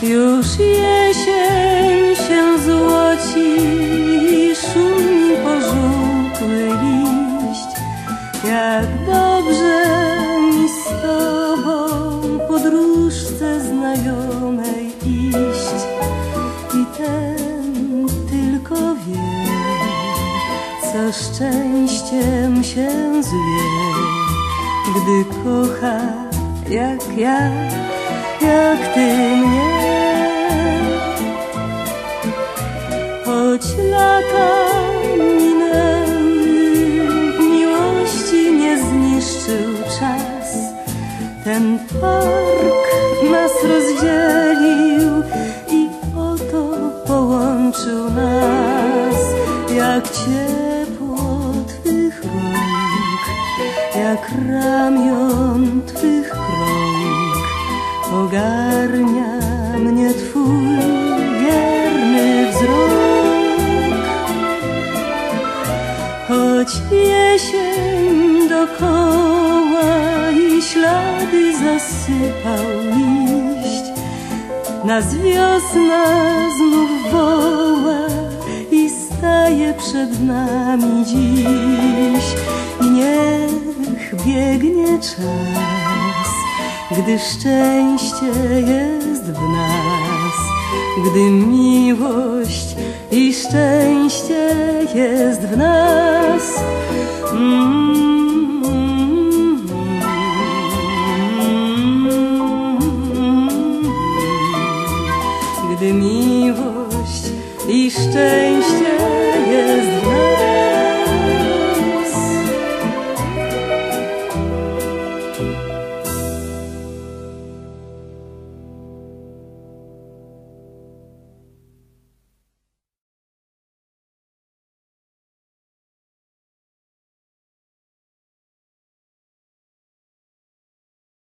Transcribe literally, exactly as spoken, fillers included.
Już jesień się złoci i szumi pożółkły liść. Jak dobrze mi z tobą podróżce znajomej iść. I ten tylko wie, co szczęściem się zwie, gdy kocha jak ja, jak ty mnie. Choć lata minęły, miłości nie zniszczył czas. Ten park nas rozdzielił i oto połączył nas. Jak ciepło twych rąk, jak ramion twych krąg, ogarnia mnie twój wierny wzrok. Choć jesień dokoła i ślady zasypał liść, nas wiosna znów woła i staje przed nami dziś. I niech biegnie czas, gdy szczęście jest w nas, gdy miłość i szczęście jest w nas. Mm, mm, mm, gdy miłość i szczęście jest w nas.